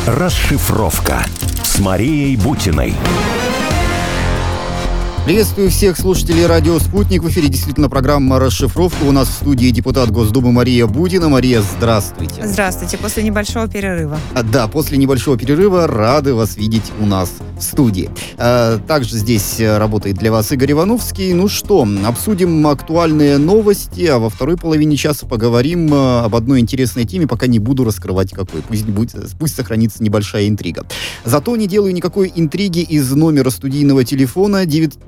Расшифровка с Марией Бутиной. Приветствую всех слушателей радио «Спутник». В эфире действительно программа «Расшифровка». У нас в студии депутат Госдумы Мария Бутина. Мария, здравствуйте. Здравствуйте. После небольшого перерыва. Да, после небольшого перерыва рады вас видеть у нас в студии. Также здесь работает для вас Игорь Ивановский. Ну что, обсудим актуальные новости, а во второй половине часа поговорим об одной интересной теме, пока не буду раскрывать какой. Пусть сохранится небольшая интрига. Зато не делаю никакой интриги из номера студийного телефона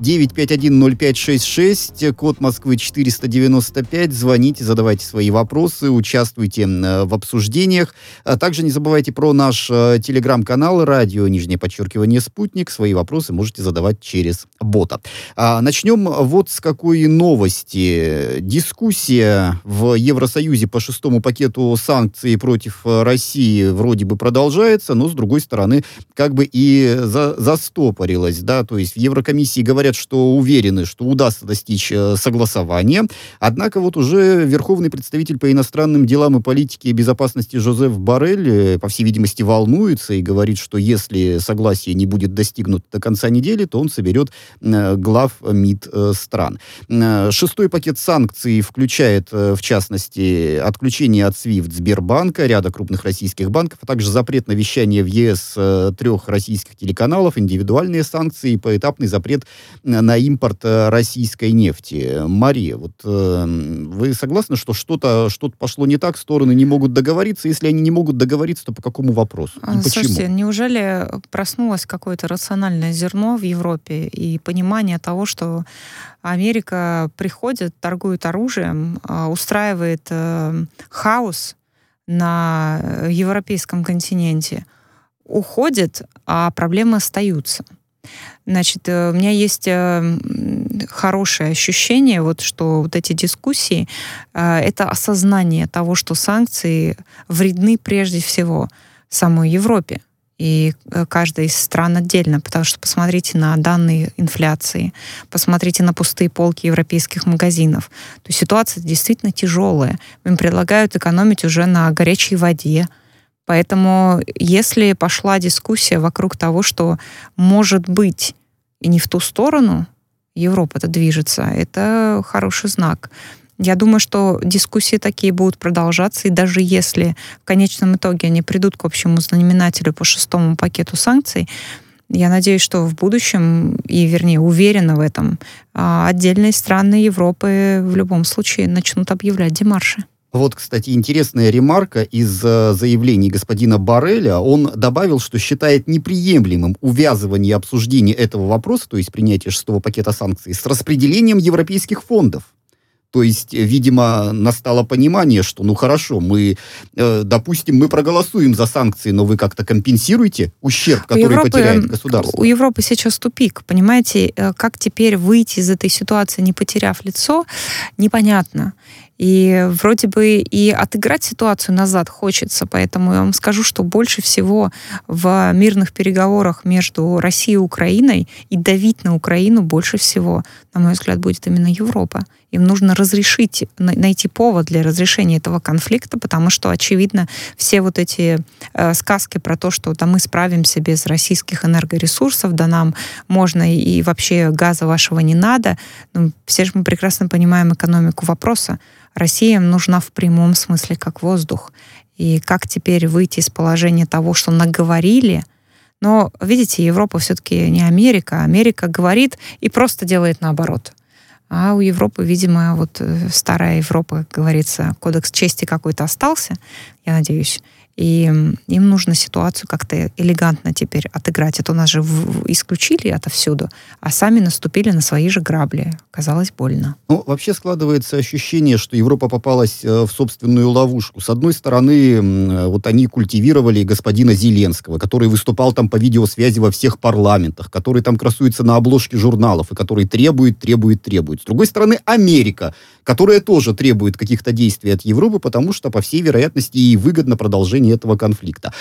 951-0566, код Москвы 495. Звоните, задавайте свои вопросы, участвуйте в обсуждениях. Также не забывайте про наш телеграм-канал радио, _Спутник. Свои вопросы можете задавать через бота. Начнем вот с какой новости. Дискуссия в Евросоюзе по 6-му пакету санкций против России вроде бы продолжается, но с другой стороны как бы и застопорилась. Да? То есть в Еврокомиссии говорят, что уверены, что удастся достичь согласования. Однако вот уже верховный представитель по иностранным делам и политике и безопасности Жозеп Боррель, по всей видимости, волнуется и говорит, что если согласие не будет достигнут до конца недели, то он соберет глав МИД стран. 6-й пакет санкций включает, в частности, отключение от SWIFT Сбербанка, ряда крупных российских банков, а также запрет на вещание в ЕС 3 российских телеканалов, индивидуальные санкции и поэтапный запрет на импорт российской нефти. Мария, вот вы согласны, что что-то пошло не так, стороны не могут договориться? Если они не могут договориться, то по какому вопросу? И почему? Слушайте, неужели проснулось какое-то рациональное зерно в Европе и понимание того, что Америка приходит, торгует оружием, устраивает хаос на европейском континенте, уходит, а проблемы остаются? Значит, у меня есть хорошее ощущение, вот, что вот эти дискуссии это осознание того, что санкции вредны прежде всего самой Европе и каждой из стран отдельно, потому что посмотрите на данные инфляции, посмотрите на пустые полки европейских магазинов. То есть ситуация действительно тяжелая. Им предлагают экономить уже на горячей воде. Поэтому если пошла дискуссия вокруг того, что, может быть, и не в ту сторону Европа-то движется, это хороший знак. Я думаю, что дискуссии такие будут продолжаться, и даже если в конечном итоге они придут к общему знаменателю по 6-му пакету санкций, я надеюсь, что в будущем, и, вернее, уверена в этом, отдельные страны Европы в любом случае начнут объявлять демарши. Вот, кстати, интересная ремарка из заявлений господина Борреля. Он добавил, что считает неприемлемым увязывание обсуждения этого вопроса, то есть принятие 6-го пакета санкций, с распределением европейских фондов. То есть, видимо, настало понимание, что, ну хорошо, мы, допустим, мы проголосуем за санкции, но вы как-то компенсируете ущерб, который потеряет государство. У Европы сейчас тупик, понимаете, как теперь выйти из этой ситуации, не потеряв лицо, непонятно. И вроде бы и отыграть ситуацию назад хочется, поэтому я вам скажу, что больше всего в мирных переговорах между Россией и Украиной и давить на Украину больше всего, на мой взгляд, будет именно Европа. Им нужно найти повод для разрешения этого конфликта, потому что, очевидно, все вот эти сказки про то, что да, мы справимся без российских энергоресурсов, да нам можно и вообще газа вашего не надо, ну, все же мы прекрасно понимаем экономику вопроса. Россия им нужна в прямом смысле как воздух. И как теперь выйти из положения того, что наговорили? Но, видите, Европа все-таки не Америка. Америка говорит и просто делает наоборот. А у Европы, видимо, вот старая Европа, как говорится, кодекс чести какой-то остался, я надеюсь. И им нужно ситуацию как-то элегантно теперь отыграть. Это у нас же исключили отовсюду, а сами наступили на свои же грабли. Казалось больно. Ну, вообще складывается ощущение, что Европа попалась в собственную ловушку. С одной стороны, вот они культивировали господина Зеленского, который выступал там по видеосвязи во всех парламентах, который там красуется на обложке журналов и который требует. С другой стороны, Америка, которая тоже требует каких-то действий от Европы, потому что, по всей вероятности, ей выгодно продолжение этого конфликта.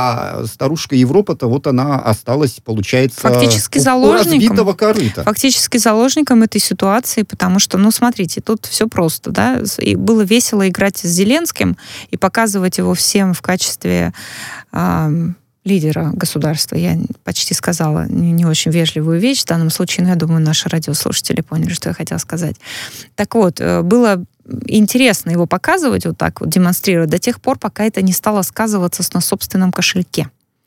А старушка Европа-то вот она осталась, получается, фактически у разбитого корыта. Фактически заложником этой ситуации, потому что, ну, смотрите, тут все просто, да, и было весело играть с Зеленским и показывать его всем в качестве лидера государства. Я почти сказала не очень вежливую вещь в данном случае, но я думаю, наши радиослушатели поняли, что я хотела сказать. Так вот, было интересно его показывать, вот так вот демонстрировать, до тех пор, пока это не стало сказываться на собственном кошельке.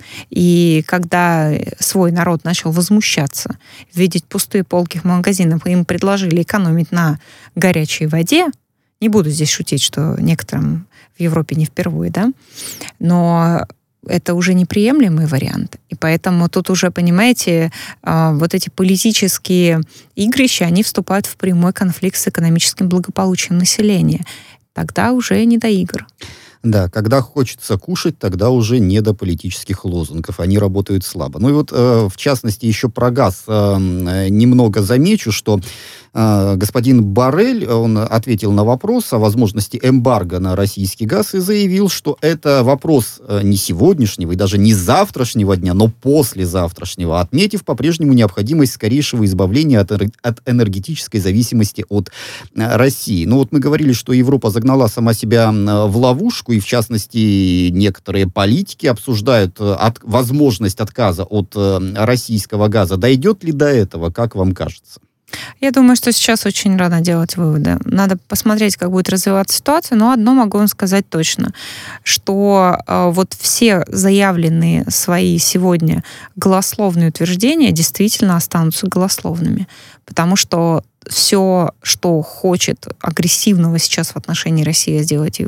И когда свой народ начал возмущаться, видеть пустые полки в магазинах, им предложили экономить на горячей воде, не буду здесь шутить, что некоторым в Европе не впервые, да, но это уже неприемлемый вариант. И поэтому тут уже, понимаете, вот эти политические игрища, они вступают в прямой конфликт с экономическим благополучием населения. Тогда уже не до игр. Да, когда хочется кушать, тогда уже не до политических лозунгов. Они работают слабо. Ну и вот, в частности, еще про газ немного замечу, что господин Боррель, он ответил на вопрос о возможности эмбарго на российский газ и заявил, что это вопрос не сегодняшнего и даже не завтрашнего дня, но послезавтрашнего, отметив по-прежнему необходимость скорейшего избавления от энергетической зависимости от России. Ну вот мы говорили, что Европа загнала сама себя в ловушку, и в частности некоторые политики обсуждают возможность отказа от российского газа. Дойдет ли до этого, как вам кажется? Я думаю, что сейчас очень рано делать выводы. Надо посмотреть, как будет развиваться ситуация, но одно могу вам сказать точно, что вот все заявленные свои сегодня голословные утверждения действительно останутся голословными, потому что все, что хочет агрессивного сейчас в отношении России сделать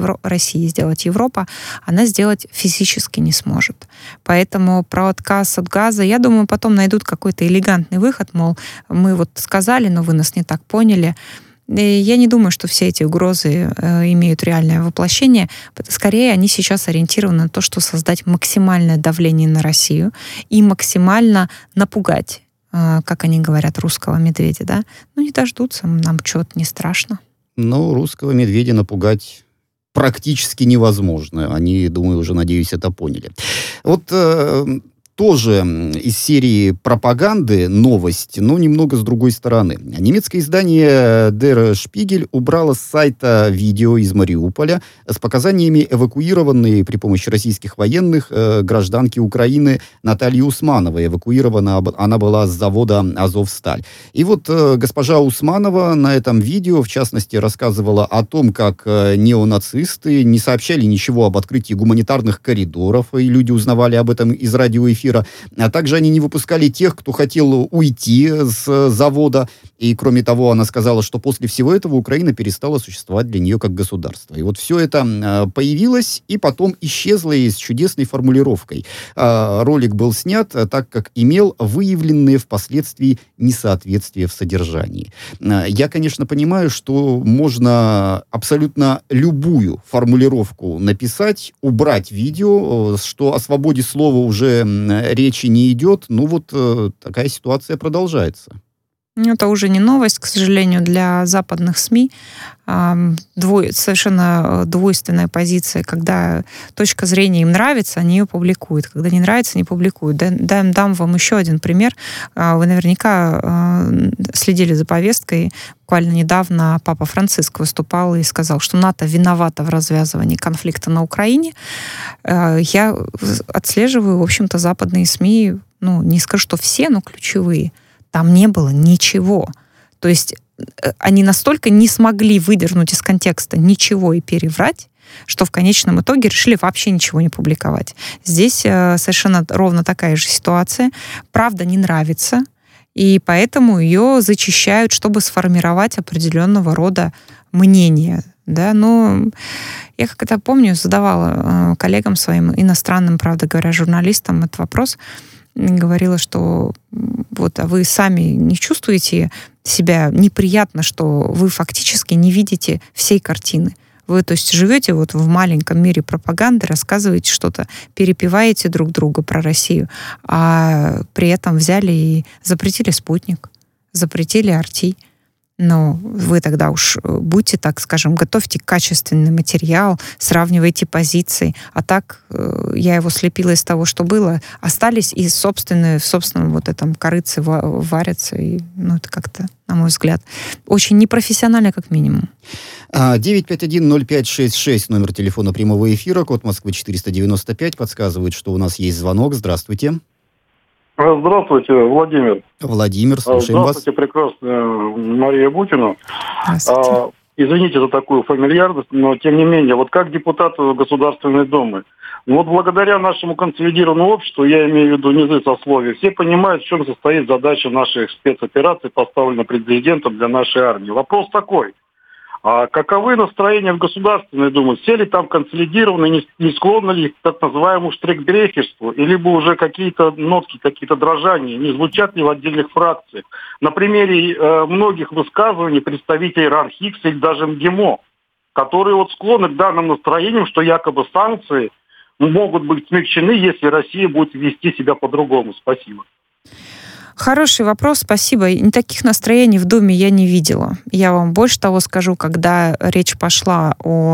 Европа, она сделать физически не сможет. Поэтому про отказ от газа, я думаю, потом найдут какой-то элегантный выход, мол, мы вот сказали, но вы нас не так поняли. И я не думаю, что все эти угрозы имеют реальное воплощение. Скорее, они сейчас ориентированы на то, что создать максимальное давление на Россию и максимально напугать, как они говорят, русского медведя, да? Ну, не дождутся, нам что-то не страшно. Но русского медведя напугать практически невозможно. Они, думаю, уже, надеюсь, это поняли. Вот тоже из серии пропаганды новость, но немного с другой стороны. Немецкое издание Der Spiegel убрало с сайта видео из Мариуполя с показаниями эвакуированной при помощи российских военных гражданки Украины Натальи Усмановой. Эвакуирована она была с завода «Азовсталь». И вот госпожа Усманова на этом видео, в частности, рассказывала о том, как неонацисты не сообщали ничего об открытии гуманитарных коридоров, и люди узнавали об этом из радиоэфира. А также они не выпускали тех, кто хотел уйти с завода. И, кроме того, она сказала, что после всего этого Украина перестала существовать для нее как государство. И вот все это появилось и потом исчезло с чудесной формулировкой. Ролик был снят, так как имел выявленные впоследствии несоответствия в содержании. Я, конечно, понимаю, что можно абсолютно любую формулировку написать, убрать видео, что о свободе слова уже речи не идет. Ну вот такая ситуация продолжается. Это уже не новость, к сожалению, для западных СМИ. Совершенно двойственная позиция. Когда точка зрения им нравится, они ее публикуют. Когда не нравится, не публикуют. Дам вам еще один пример. Вы наверняка следили за повесткой. Буквально недавно Папа Франциск выступал и сказал, что НАТО виновато в развязывании конфликта на Украине. Я отслеживаю, в общем-то, западные СМИ, не скажу, что все, но ключевые. Там не было ничего. То есть они настолько не смогли выдернуть из контекста ничего и переврать, что в конечном итоге решили вообще ничего не публиковать. Здесь совершенно ровно такая же ситуация. Правда не нравится, и поэтому ее зачищают, чтобы сформировать определенного рода мнение. Да? Но я как-то помню, задавала коллегам своим иностранным, правда говоря, журналистам этот вопрос, говорила, что вот, а вы сами не чувствуете себя неприятно, что вы фактически не видите всей картины. Вы, то есть, живете вот в маленьком мире пропаганды, рассказываете что-то, перепеваете друг друга про Россию, а при этом взяли и запретили «Спутник», запретили «Арти». Но вы тогда уж будьте, так скажем, готовьте качественный материал, сравнивайте позиции. А так я его слепила из того, что было. Остались и в собственном вот этом корыце варятся. И, это как-то, на мой взгляд, очень непрофессионально, как минимум. 951-0566, номер телефона прямого эфира, код Москвы 495, подсказывает, что у нас есть звонок. Здравствуйте. Здравствуйте, Владимир. Владимир, слушаем вас. Здравствуйте, прекрасная Мария Бутина. Здравствуйте. Извините за такую фамильярность, но тем не менее, вот как депутат Государственной Думы, благодаря нашему консолидированному обществу, я имею в виду низы сословия, все понимают, в чем состоит задача наших спецопераций, поставленных президентом для нашей армии. Вопрос такой. Каковы настроения в Государственной Думе? Все ли там консолидированы, не склонны ли к так называемому штрихбрехерству, или бы уже какие-то нотки, какие-то дрожания, не звучат ли в отдельных фракциях? На примере многих высказываний представителей РАН-Хикс или даже МГИМО, которые склонны к данным настроениям, что якобы санкции могут быть смягчены, если Россия будет вести себя по-другому. Спасибо. Хороший вопрос, спасибо. Таких настроений в Думе я не видела. Я вам больше того скажу, когда речь пошла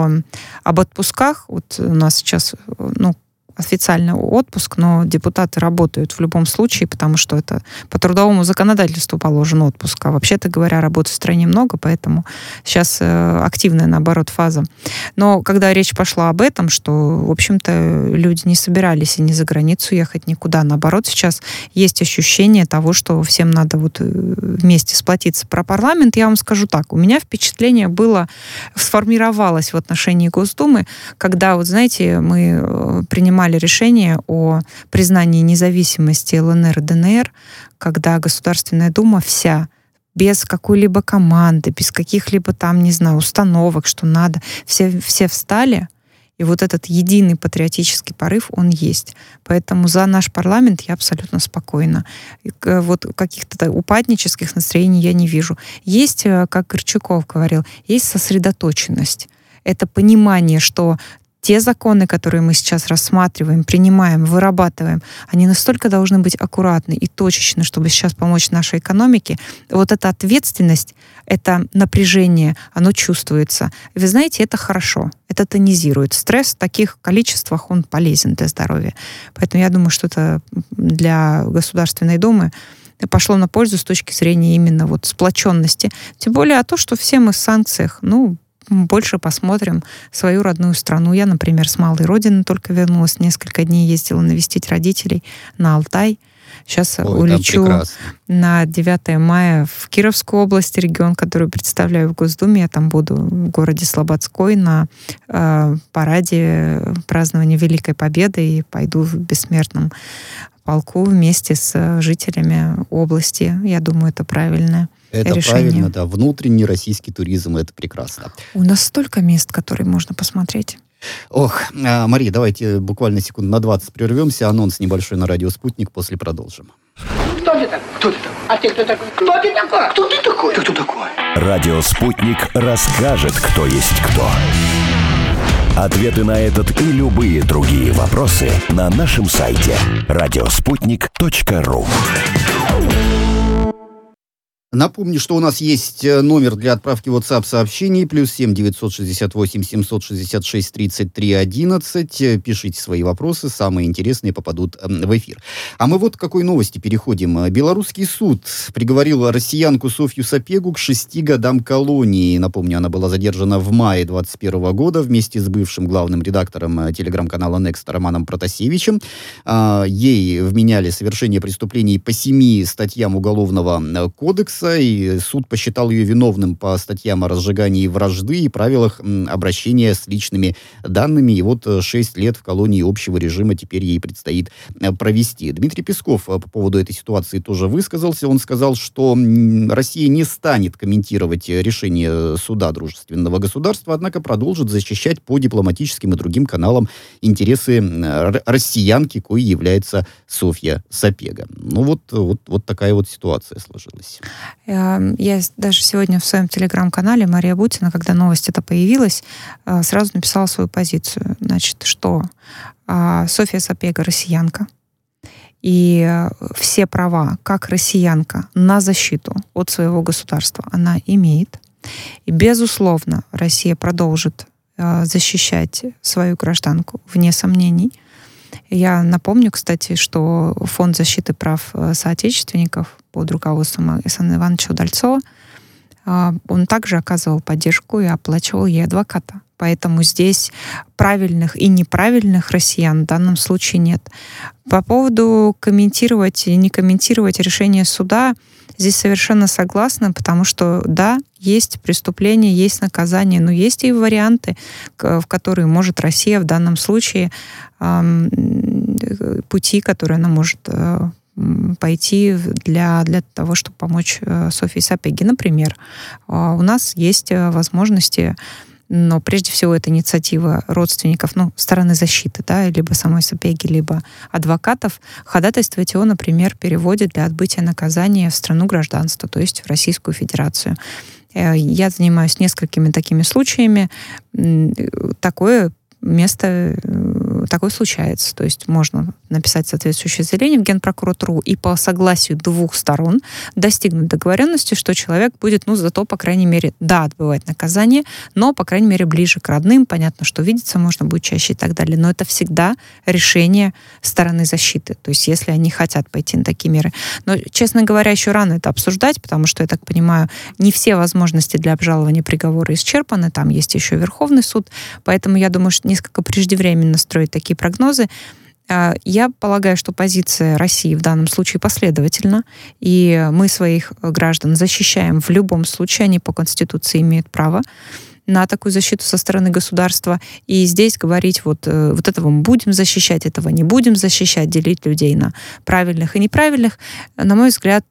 об отпусках, у нас сейчас, официально отпуск, но депутаты работают в любом случае, потому что это по трудовому законодательству положен отпуск. А вообще-то говоря, работы в стране много, поэтому сейчас активная, наоборот, фаза. Но когда речь пошла об этом, что, в общем-то, люди не собирались и не за границу ехать никуда, наоборот, сейчас есть ощущение того, что всем надо вместе сплотиться. Про парламент я вам скажу так. У меня впечатление сформировалось в отношении Госдумы, когда, знаете, мы принимали решение о признании независимости ЛНР и ДНР, когда Государственная Дума вся, без какой-либо команды, без каких-либо установок, что надо, все встали, и этот единый патриотический порыв, он есть. Поэтому за наш парламент я абсолютно спокойна. Каких-то упаднических настроений я не вижу. Есть, как Горчаков говорил, есть сосредоточенность. Это понимание, что те законы, которые мы сейчас рассматриваем, принимаем, вырабатываем, они настолько должны быть аккуратны и точечны, чтобы сейчас помочь нашей экономике. Эта ответственность, это напряжение, оно чувствуется. И вы знаете, это хорошо, это тонизирует. Стресс в таких количествах, он полезен для здоровья. Поэтому я думаю, что это для Государственной Думы пошло на пользу с точки зрения именно сплоченности. Тем более то, что все мы в санкциях, больше посмотрим свою родную страну. Я, например, с малой родины только вернулась, несколько дней ездила навестить родителей на Алтай. Сейчас улечу на 9 мая в Кировскую область, регион, который представляю в Госдуме. Я там буду в городе Слободской на параде празднования Великой Победы и пойду в бессмертном полку вместе с жителями области. Я думаю, это правильное Это решение. Правильно, да. Внутренний российский туризм, это прекрасно. У нас столько мест, которые можно посмотреть. Мария, давайте буквально секунд на 20 прервемся. Анонс небольшой на радио «Спутник», после продолжим. Кто ты такой? Кто ты такой? А ты кто такой? Кто ты такой? Кто ты такой? Ты кто такой? Радио «Спутник» расскажет, кто есть кто. Ответы на этот и любые другие вопросы на нашем сайте radiosputnik.ru. Напомню, что у нас есть номер для отправки WhatsApp-сообщений, +7 968 766 33 11. Пишите свои вопросы, самые интересные попадут в эфир. А мы к какой новости переходим. Белорусский суд приговорил россиянку Софью Сапегу к 6 годам колонии. Напомню, она была задержана в мае 2021 года вместе с бывшим главным редактором телеграм-канала Next Романом Протасевичем. Ей вменяли совершение преступлений по 7 статьям Уголовного кодекса, и суд посчитал ее виновным по статьям о разжигании вражды и правилах обращения с личными данными. И 6 лет в колонии общего режима теперь ей предстоит провести. Дмитрий Песков по поводу этой ситуации тоже высказался. Он сказал, что Россия не станет комментировать решение суда дружественного государства, однако продолжит защищать по дипломатическим и другим каналам интересы россиянки, коей является Софья Сапега. Такая ситуация сложилась. Я даже сегодня в своем телеграм-канале Мария Бутина, когда новость эта появилась, сразу написала свою позицию. Значит, что Софья Сапега россиянка, И все права, как россиянка, на защиту от своего государства она имеет. И, безусловно, Россия продолжит защищать свою гражданку, вне сомнений. Я напомню, кстати, что Фонд защиты прав соотечественников под руководством Александра Ивановича Удальцова, он также оказывал поддержку и оплачивал ей адвоката. Поэтому здесь правильных и неправильных россиян в данном случае нет. По поводу комментировать и не комментировать решение суда, здесь совершенно согласна, потому что, да, есть преступление, есть наказание, но есть и варианты, в которые может Россия в данном случае, пути, которые она может пойти для того, чтобы помочь Софье Сапеги. Например, у нас есть возможности, но прежде всего это инициатива родственников, стороны защиты, да, либо самой Сапеги, либо адвокатов, ходатайствовать о, например, переводе для отбытия наказания в страну гражданства, то есть в Российскую Федерацию. Я занимаюсь несколькими такими случаями. Такое случается. То есть можно написать соответствующее заявление в Генпрокуратуру и по согласию двух сторон достигнуть договоренности, что человек будет, зато, по крайней мере, отбывать наказание, но, по крайней мере, ближе к родным. Понятно, что видеться можно будет чаще и так далее. Но это всегда решение стороны защиты. То есть если они хотят пойти на такие меры. Но, честно говоря, еще рано это обсуждать, потому что, я так понимаю, не все возможности для обжалования приговора исчерпаны. Там есть еще Верховный суд. Поэтому я думаю, что несколько преждевременно строить такие прогнозы. Я полагаю, что позиция России в данном случае последовательна, и мы своих граждан защищаем в любом случае, они по Конституции имеют право на такую защиту со стороны государства. И здесь говорить вот этого мы будем защищать, этого не будем защищать, делить людей на правильных и неправильных, на мой взгляд,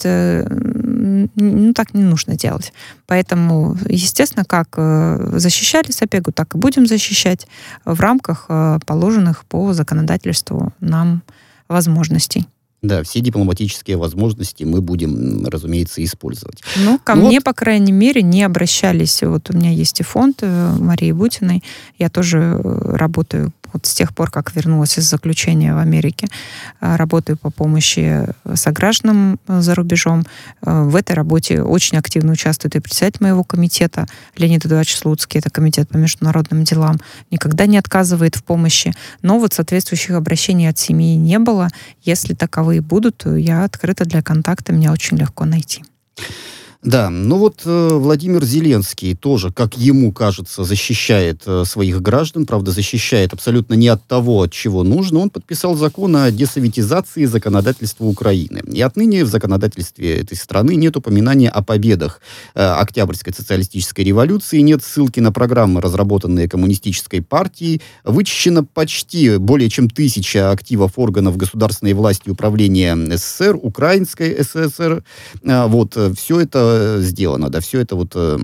так не нужно делать. Поэтому, естественно, как защищали Сапегу, так и будем защищать в рамках положенных по законодательству нам возможностей. Да, все дипломатические возможности мы будем, разумеется, использовать. Ко мне, по крайней мере, не обращались. Вот у меня есть и фонд Марии Бутиной. Я тоже работаю с тех пор, как вернулась из заключения в Америке. Работаю по помощи согражданам за рубежом. В этой работе очень активно участвует и председатель моего комитета Леонид Эдуардович Слуцкий, это комитет по международным делам, никогда не отказывает в помощи. Но соответствующих обращений от семьи не было. Если таковые будут, я открыта для контакта, меня очень легко найти. Да, Владимир Зеленский тоже, как ему кажется, защищает своих граждан, правда, защищает абсолютно не от того, от чего нужно. Он подписал закон о десоветизации законодательства Украины. И отныне в законодательстве этой страны нет упоминания о победах Октябрьской социалистической революции, нет ссылки на программы, разработанные коммунистической партией, вычищено почти более чем 1000 активов органов государственной власти управления СССР, Украинской ССР. Все это сделано, да, все это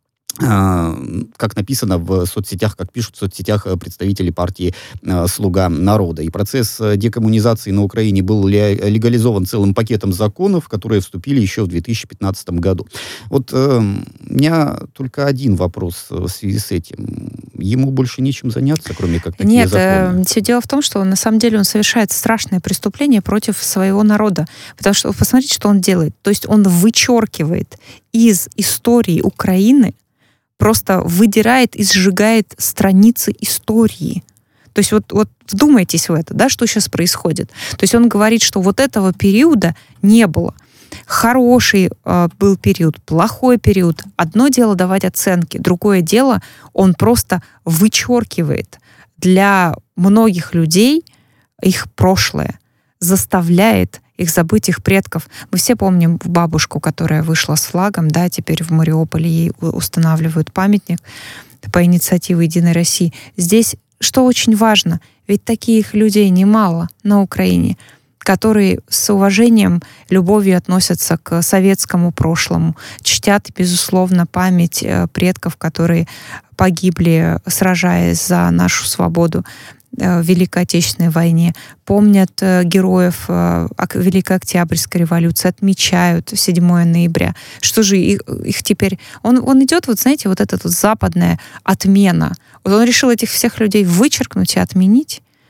как написано в соцсетях, как пишут в соцсетях представители партии «Слуга народа». И процесс декоммунизации на Украине был легализован целым пакетом законов, которые вступили еще в 2015 году. У меня только один вопрос в связи с этим. Ему больше нечем заняться, кроме как такие законы? Нет, все дело в том, что на самом деле он совершает страшное преступление против своего народа. Потому что, посмотрите, что он делает. То есть он вычеркивает из истории Украины, просто выдирает и сжигает страницы истории. То есть вдумайтесь в это, да, что сейчас происходит. То есть он говорит, что этого периода не было. Хороший был период, плохой период. Одно дело давать оценки, другое дело он просто вычеркивает для многих людей их прошлое, заставляет их забыть, их предков. Мы все помним бабушку, которая вышла с флагом, да, теперь в Мариуполе ей устанавливают памятник по инициативе «Единой России». Здесь, что очень важно, ведь таких людей немало на Украине, которые с уважением, любовью относятся к советскому прошлому, чтят, безусловно, память предков, которые погибли, сражаясь за нашу свободу в Великой Отечественной войне, помнят героев Великой Октябрьской революции, отмечают 7 ноября. Что же их теперь... Он идет, знаете, эта западная отмена. Он решил этих всех людей вычеркнуть и отменить.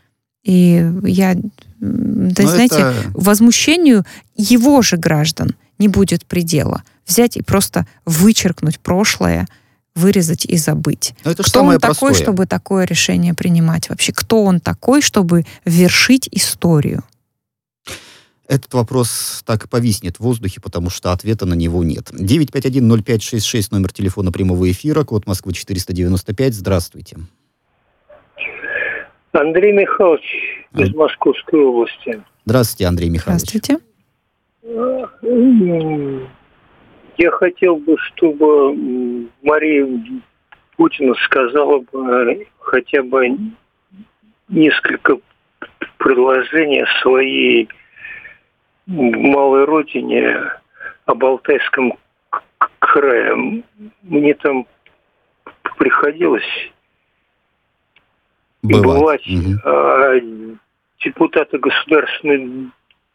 И я, знаете, возмущению его же граждан не будет предела. Взять и просто вычеркнуть прошлое, вырезать и забыть. Кто он такой, чтобы такое решение принимать вообще? Кто он такой, чтобы вершить историю? Этот вопрос так и повиснет в воздухе, потому что ответа на него нет. 951-0566, номер телефона прямого эфира, код Москвы 495. Здравствуйте. Андрей Михайлович из Московской области. Здравствуйте, Андрей Михайлович. Здравствуйте. Я хотел бы, чтобы Мария Путина сказала бы хотя бы несколько предложений о своей малой родине, об Алтайском крае. Мне там приходилось бывать. Депутаты Государственной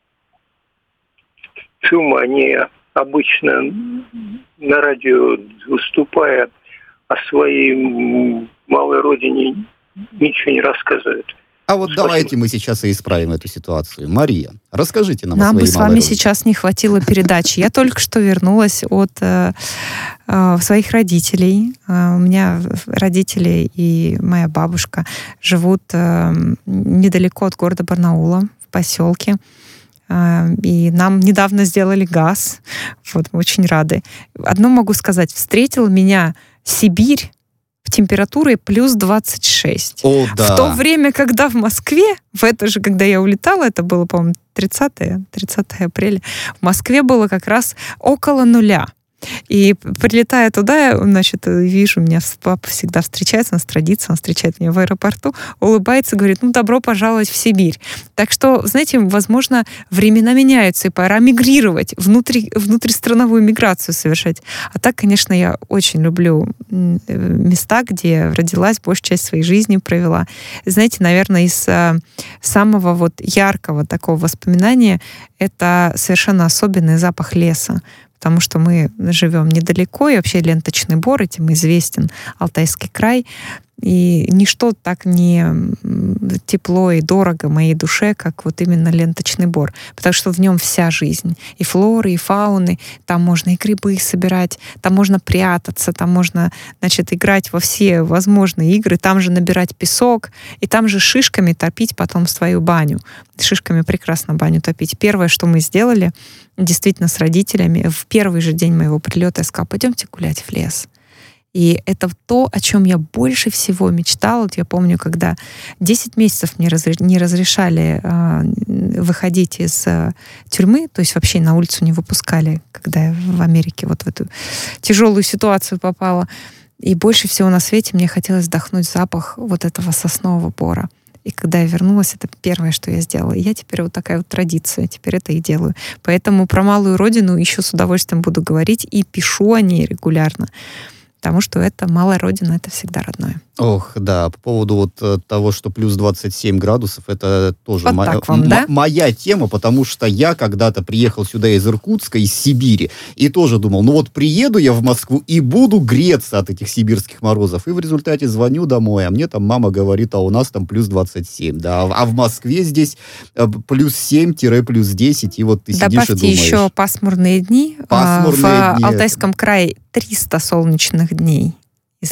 Думы, они обычно на радио, выступая о своей малой родине, ничего не рассказывают. А вот давайте мы сейчас и исправим эту ситуацию. Мария, расскажите нам о своей малой родине. Нам бы с вами родине. сейчас не хватило передачи. Я только что вернулась от своих родителей. У меня родители и моя бабушка живут недалеко от города Барнаула, в поселке. И нам недавно сделали газ. Вот, мы очень рады. Одно могу сказать. Встретила меня Сибирь температурой плюс 26. О, да. В то время, когда в Москве, в это же, когда я улетала, это было, по-моему, 30 апреля, в Москве было как раз около нуля. И прилетая туда, значит, вижу, меня папа всегда встречается, у нас традиция, он встречает меня в аэропорту, улыбается, говорит, добро пожаловать в Сибирь. Так что, знаете, возможно, времена меняются, и пора мигрировать, внутристрановую миграцию совершать. А так, конечно, я очень люблю места, где родилась, большую часть своей жизни провела. Знаете, наверное, из самого вот яркого такого воспоминания это совершенно особенный запах леса. Потому что мы живем недалеко, и вообще ленточный бор, этим известен Алтайский край. И ничто так не тепло и дорого моей душе, как вот именно ленточный бор. Потому что в нем вся жизнь. И флоры, и фауны. Там можно и грибы собирать, там можно прятаться, там можно, значит, играть во все возможные игры, там же набирать песок, и там же шишками топить потом свою баню. Шишками прекрасно баню топить. Первое, что мы сделали, действительно, с родителями, в первый же день моего прилета я сказала, пойдемте гулять в лес. И это то, о чем я больше всего мечтала. Вот я помню, когда 10 месяцев мне не разрешали выходить из тюрьмы, то есть вообще на улицу не выпускали, когда я в Америке вот в эту тяжелую ситуацию попала. И больше всего на свете мне хотелось вдохнуть запах вот этого соснового бора. И когда я вернулась, это первое, что я сделала. И я теперь вот такая вот традиция, теперь это и делаю. Поэтому про малую родину еще с удовольствием буду говорить и пишу о ней регулярно. Потому что это малая родина, это всегда родное. Ох, да, по поводу вот того, что плюс 27 градусов, это тоже моя тема, потому что я когда-то приехал сюда из Иркутска, из Сибири, и тоже думал, приеду я в Москву и буду греться от этих сибирских морозов. И в результате звоню домой, а мне там мама говорит, а у нас там плюс 27, да, а в Москве здесь плюс 7-плюс 10, и вот ты сидишь и думаешь. Добавьте еще пасмурные дни. В Алтайском крае 300 солнечных дней из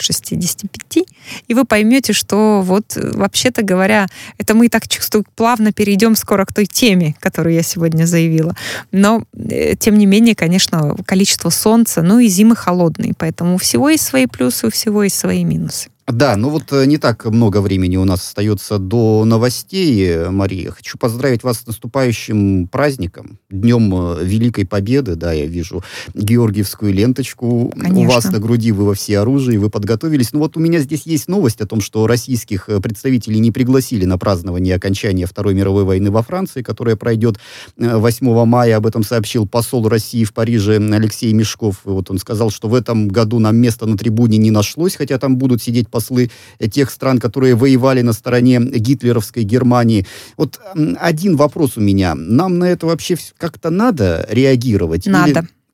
365, и вы поймете, что вот, вообще-то говоря, это мы так чувствую, плавно перейдем скоро к той теме, которую я сегодня заявила. Но, тем не менее, конечно, количество солнца, и зимы холодные, поэтому у всего есть свои плюсы, у всего есть свои минусы. Да, не так много времени у нас остается до новостей, Мария. Хочу поздравить вас с наступающим праздником, Днем Великой Победы. Да, я вижу георгиевскую ленточку. Конечно. У вас на груди, вы во всеоружии, вы подготовились. У меня здесь есть новость о том, что российских представителей не пригласили на празднование окончания Второй мировой войны во Франции, которая пройдет 8 мая. Об этом сообщил посол России в Париже Алексей Мешков. И вот он сказал, что в этом году нам места на трибуне не нашлось, хотя там будут сидеть послы тех стран, которые воевали на стороне гитлеровской Германии. Вот один вопрос у меня. Нам на это вообще как-то надо реагировать? Надо.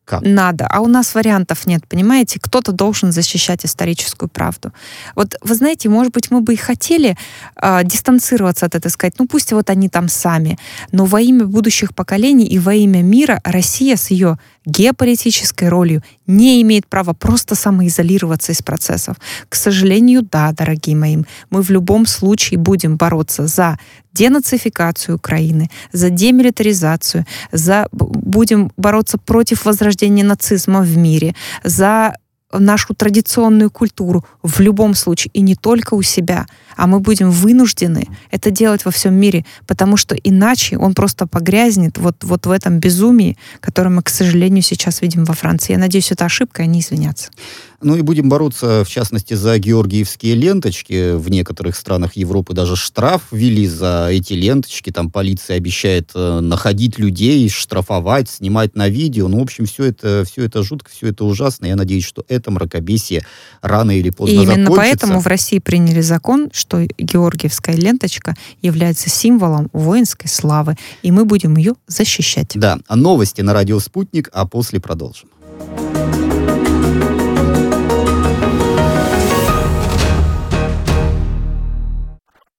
Как? Надо. А у нас вариантов нет, понимаете? Кто-то должен защищать историческую правду. Вот вы знаете, может быть, мы бы и хотели дистанцироваться от этого, сказать, ну пусть вот они там сами. Но во имя будущих поколений и во имя мира Россия с ее геополитической ролью не имеет права просто самоизолироваться из процессов. К сожалению, да, дорогие мои, мы в любом случае будем бороться за денацификацию Украины, за демилитаризацию, будем бороться против возрождения нацизма в мире, за нашу традиционную культуру в любом случае, и не только у себя. А мы будем вынуждены это делать во всем мире, потому что иначе он просто погрязнет вот в этом безумии, которое мы, к сожалению, сейчас видим во Франции. Я надеюсь, это ошибка, и они извинятся. Ну и будем бороться, в частности, за георгиевские ленточки. В некоторых странах Европы даже штраф ввели за эти ленточки. Там полиция обещает находить людей, штрафовать, снимать на видео. Ну, в общем, все это жутко, все это ужасно. Я надеюсь, что это мракобесие рано или поздно закончится. И именно поэтому в России приняли закон, что георгиевская ленточка является символом воинской славы, и мы будем ее защищать. Да, новости на радио «Спутник», а после продолжим.